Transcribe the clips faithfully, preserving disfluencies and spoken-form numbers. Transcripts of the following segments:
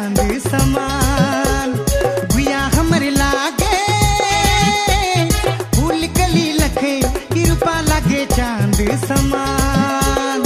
चांद समान। गुया हमरे लागे फूल कली लखे, कृपा लागे चांद समान।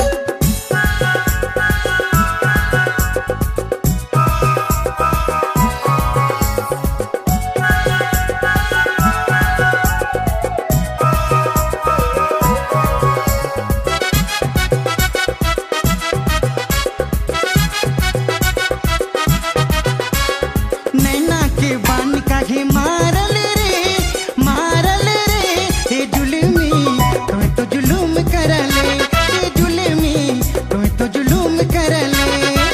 नैना के बान काहे मारल रे, मारल रे हे जुलमी, तोय तो जुलूम करले, हे जुलमी तोय तो जुलूम करले।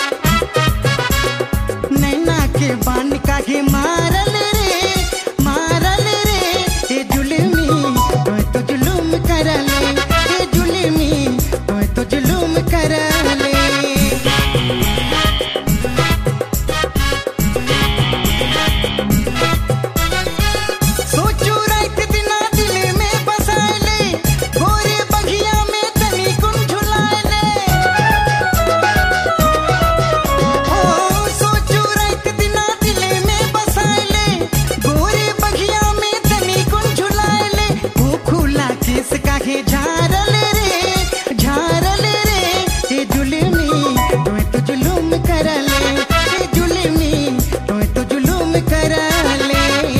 नैना के बान काहे मारल रे, मारल रे हे जुलमी, तोय तो जुलूम करले, हे जुलमी तोय तो जुलूम करले। सोचू रात दिना दिल में बसाले, गोरे बगिया में तनी कुन झुलाले। ओ सोचू रात दिना दिल में बसाले, गोरे बगिया में तनी कुन झुलाले। वो खुला केस काहे झारल रे, झारल रे हे जुलमी, तोय तो जुलूम करले, हे जुलमी तोय तो जुलूम करले।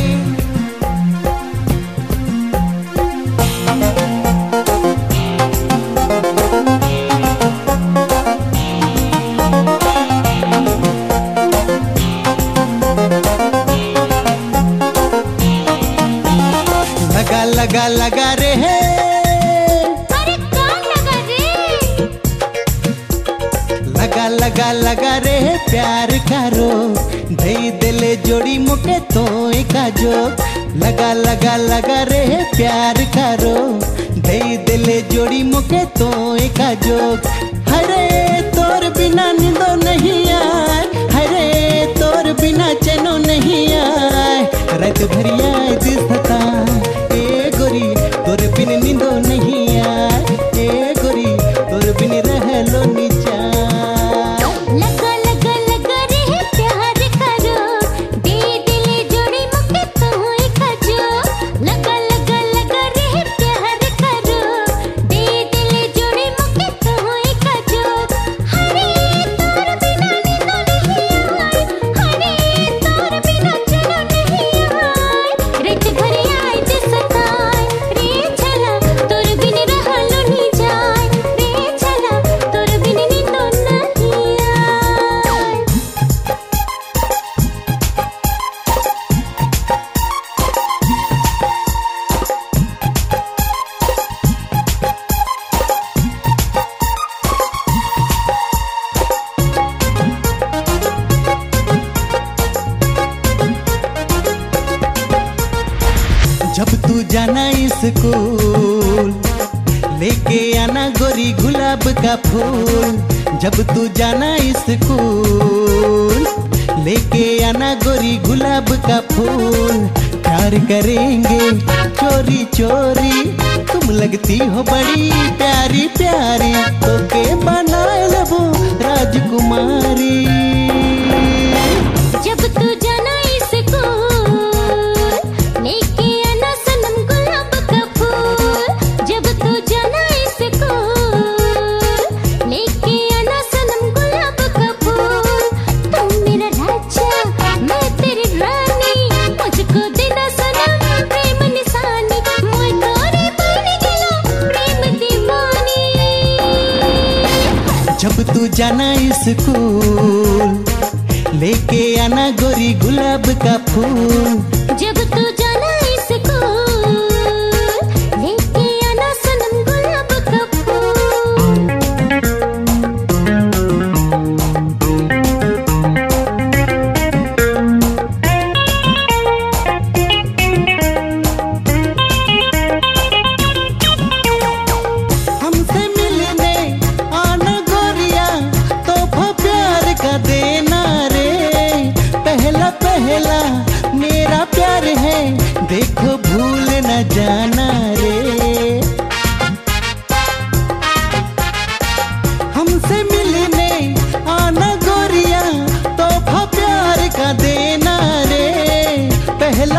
लगा लगा लगा रे है, अरे कौन लगा रे? लगा लगा लगा रे है प्यार करो, दई दिले जोड़ी मुके तो का जो। लगा लगा लगा रे है प्यार करो, दई दिले जोड़ी मुके तो का जो। हरे तोर बिना नींदो नहीं आए, हरे तोर बिना चैनो नहीं आए। रात भरी आए दिसता ए गोरी, तोर बिन नींदो नहीं आए, ए गोरी तोर बिन रहलो नी जाए। लगा लगा लगा रे प्यार करो, दे दिले जोड़ी मुके तो का जो। लगा लगा लगा रे प्यार करो, दे दिले जोड़ी मुके तो का जो। हरे तोर बिना नींदो नहीं आए, हरे तोर बिना चैनो नहीं आए। रात भरी आए दिसताए रे चला, तोर बिन रहलो नी जाए। रे चला तोर बिन नींदो नहीं आए। जब तू जाना स्कूल, लेके आना गोरी गुलाब का फूल। जब तू जाना स्कूल, लेके आना गोरी गुलाब का फूल। प्यार करेंगे चोरी चोरी, तुम लगती हो बड़ी प्यारी प्यारी, तो के बना लेबो राजकुमारी। जब तू जाना स्कूल, लेके आना सनम गुलाब का फूल। जब तू जाना स्कूल, लेके आना सनम गुलाब का फूल। तू मेरा राजा, मैं तेरी रानी, मुझको देना सनम प्रेम निशानी। मोय तोरे बन गेलो प्रेम दीवानी। जब तू जाना स्कूल, लेके आना गोरी गुलाब का फूल। जब तू जाना स्कूल, लेके आना सनम गुलाब का फूल। हमसे मिलने आना गोरिया, तोहफा प्यार का देना रे। पहला पहला मेरा प्यार है, देखो भूल न जाना रे। हमसे मिलने आना गोरिया, तोहफा प्यार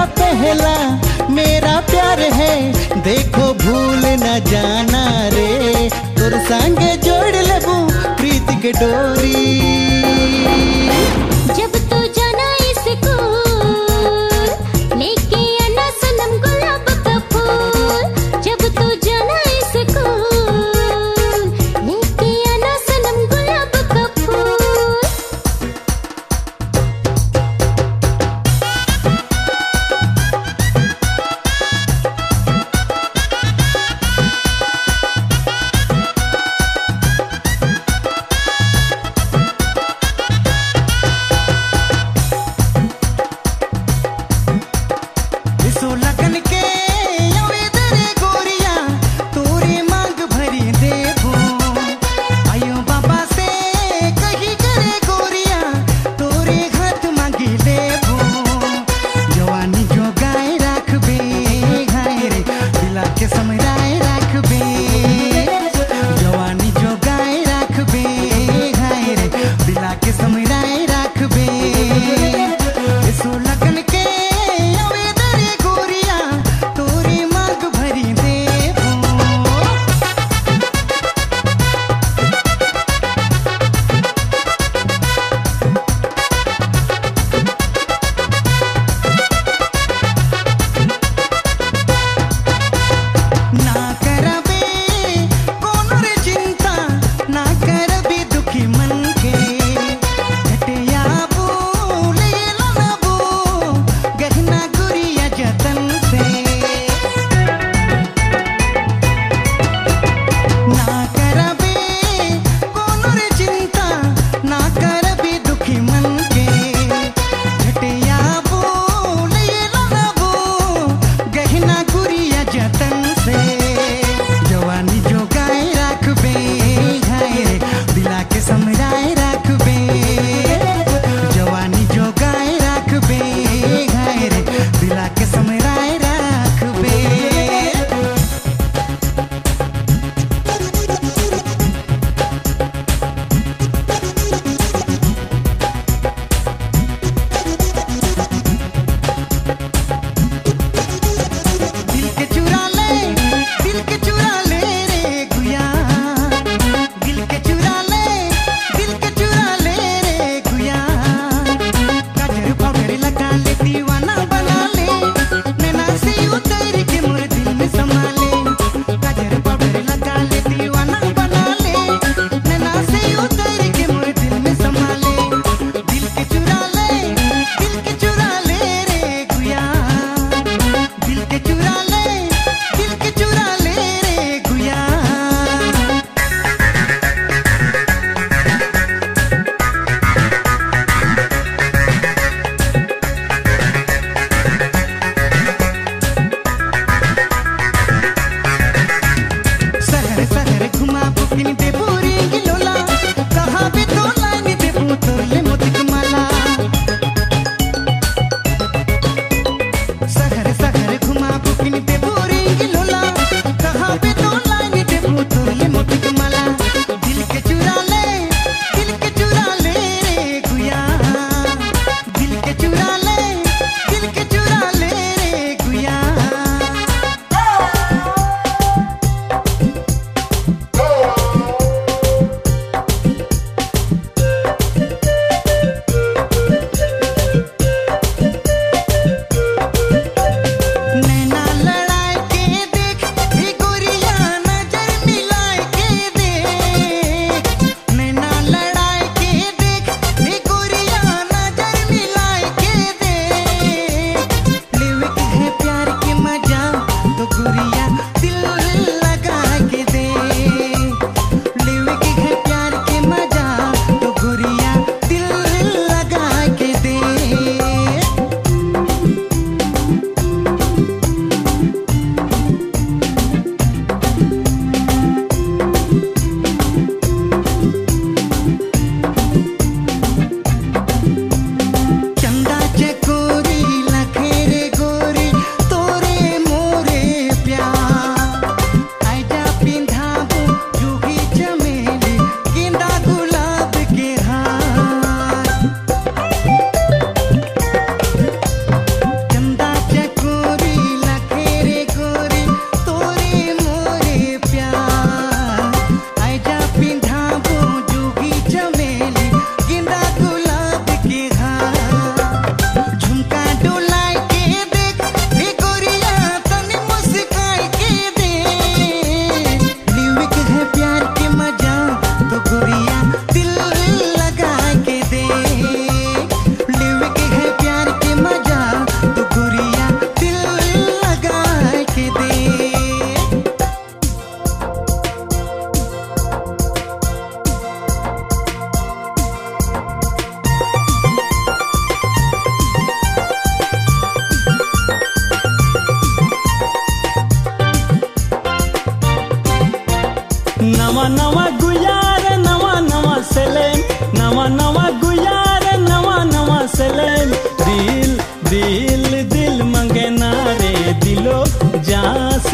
पहला मेरा प्यार है, देखो भूल न जाना रे। तोर संगे जोड़ लेबू प्रीत के डोरी। जब तू जाना स्कूल लेके आना सनम गुलाब का फूल। जब तू जाना स्कूल लेके आना सनम गुलाब का फूल।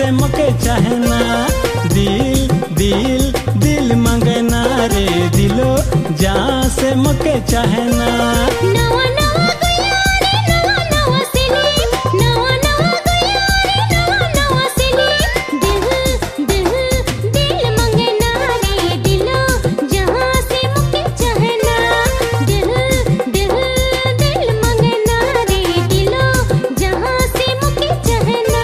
से मुके चाहना। दिल दिल दिल मंगना रे दिलो जहाँ से मुके चाहना। नवा नवा गया रे नवा नवा सिली, नवा नवा गया रे नवा नवा सिली। दिल दिल दिल मंगना रे दिलो जहाँ से मुके चाहना। दिल दिल दिल मंगना रे दिलो जहाँ से मुके चाहना।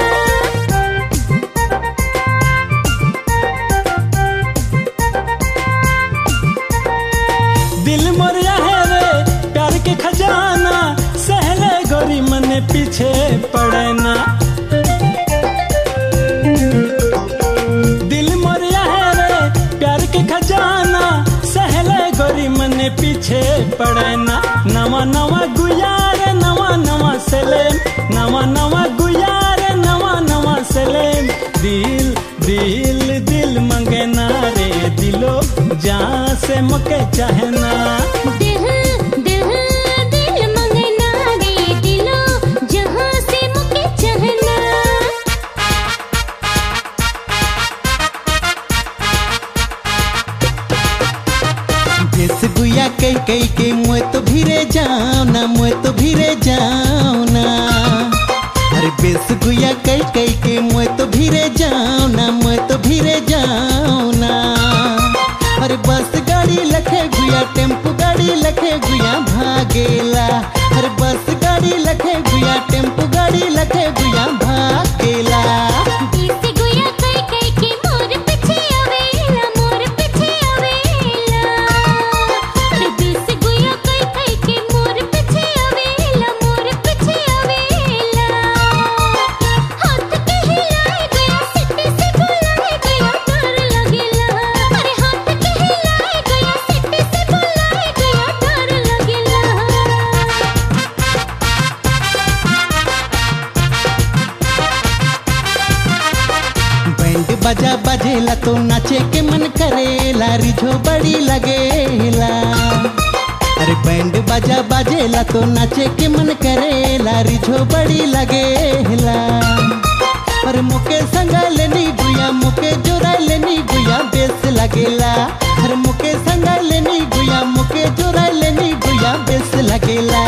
दिल मोरिया है रे प्यार के खजाना, सहले गोरी मने पीछे पड़ना। दिल मोरिया है रे प्यार के खजाना, सहले गोरी मने पीछे पड़ना। नवा नवा गुयार नवा नवा सलेम, नवा नवा गुयार नवा नवा सलेम। दिल दिल दिल मंगना रे दिलो जहाँ से मुके चाहना। दिल दिल दिल मंगना रे दिलो जहाँ से मुके चाहना। बेस गुया कई कई के मुँह तो भीरे जाओ ना, मुँह तो भीरे जाओ ना। अरे बेस गुया कई कई के मुँह तो भीरे जाओ ना, मुँह तो भीरे जाओ ना। अरे बस गाड़ी लखे गुया टेम्पो गाड़ी लखे गुया भागेला। अरे बस गाड़ी लखे गुया टेम्पो गाड़ी लखे गुया भागेला। देसी गुया कई कई के मोर पीछे आवेला, मोर पीछे आवेला। अरे देसी गुया कई कई के मोर पीछे आवेला, मोर पीछे आवेला। हाथ के हिलाए गया सिटी से बुलाए गया डर लगेला। अरे हाथ के हिलाए गया सिटी से बुलाए गया डर लगेला। बैंड बजा बजेला तो नाचे के मन करेला, रिझो बड़ी लगेला। अरे बैंड बजा बजेला तो नाचे के मन करेला, रिझो बड़ी लगेला। अरे मुके संगा लेनी गुया मुके जोरा लेनी गुया बेस लगेला। अरे मुके संगा लेनी गुया मुके जोरा लेनी गुया बेस लगेला।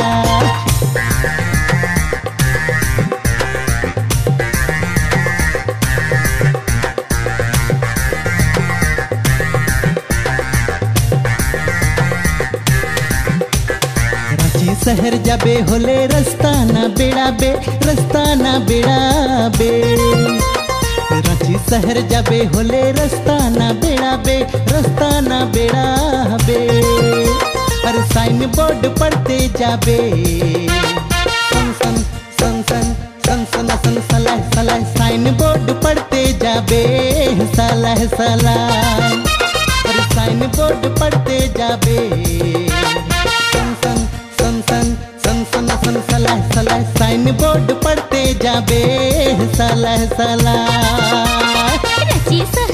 रांची शहर जाबे होले रास्ता ना बेड़ा बे, रास्ता ना बेड़ा बे। रांची शहर जाबे होले रास्ता ना बेड़ा बे, रास्ता ना बेड़ा बे। अरे साइन बोर्ड पढ़ते जाबे सन सन सन सन सन सन सन सलाह सलाह। साइन बोर्ड पढ़ते जाबे सलाह सलाह। अरे साइन बोर्ड पढ़ते जाबे सन सन सन सन सन सन सन सलाह सलाह। साइन बोर्ड पढ़ते जाबे सलाह सलाह। रची